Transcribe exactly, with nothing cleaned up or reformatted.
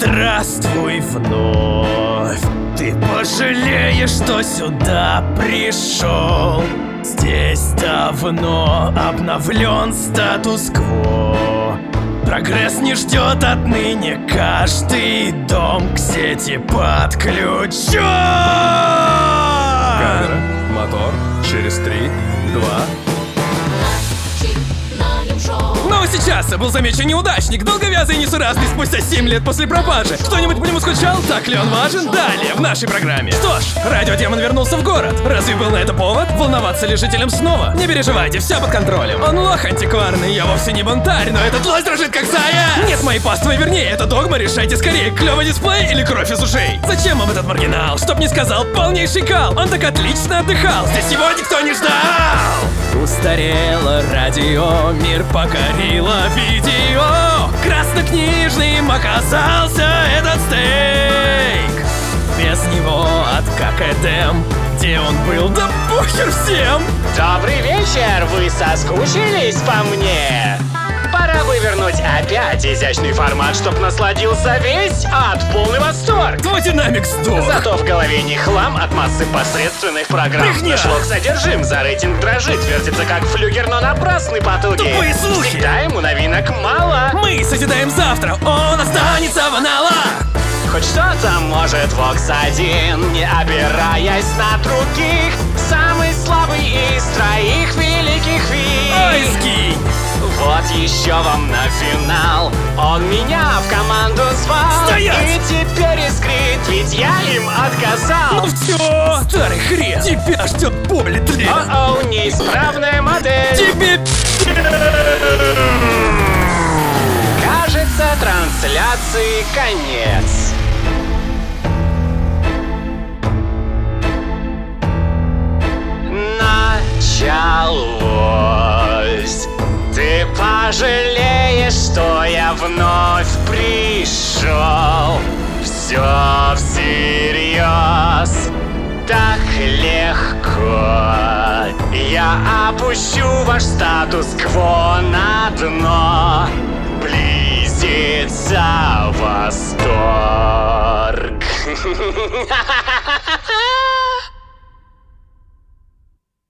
Здравствуй вновь. Ты пожалеешь, что сюда пришел. Здесь давно обновлен статус-кво. Прогресс не ждет отныне, каждый дом к сети подключен. Камера, мотор, через три, два. Но сейчас был замечен неудачник, долговязый и несуразный спустя семь лет после пропажи. Кто-нибудь по нему скучал? Так ли он важен? Далее в нашей программе. Что ж, радиодемон вернулся в город. Разве был на это повод? Волноваться ли жителям снова? Не переживайте, все под контролем. Он лох антикварный, я вовсе не бунтарь, но этот лось дрожит как заяц. Нет моей паствы, вернее, это догма, решайте скорее. Клёвый дисплей или кровь из ушей? Зачем вам этот маргинал? Чтоб не сказал, полнейший кал. Он так отлично отдыхал, здесь его никто не ждал. Устарело радио, мир покорило видео. Краснокнижным оказался этот стейк. Без него от ККДМ, где он был, да похер всем. Добрый вечер, вы соскучились по мне? Пора вывернуть опять изящный формат, чтоб насладился весь ад, полный восторг. Твой динамик сдох. Зато в голове не хлам от массы посредственных программ. Брехня. Шлок содержим, за рейтинг дрожит, вертится как флюгер, но напрасны потуги. Тупые слухи. Всегда ему новинок мало. Мы созидаем завтра, он останется в аналах. Хоть что-то может Вокс один, не опираясь на других. Самый слабый из троих великих вид. Ой, сгинь. Вот еще вам на финал. Он меня в команду звал. Стоять! И теперь искрит, ведь я им отказал. Ну все, старый хрен, тебя ждет боль и тлен. О-оу, неисправная модель. Тебе Кажется, трансляции конец. Началось. Ты пожалеешь, что я вновь пришел. Все всерьез, так легко. Я опущу ваш статус-кво на дно. Близится восторг.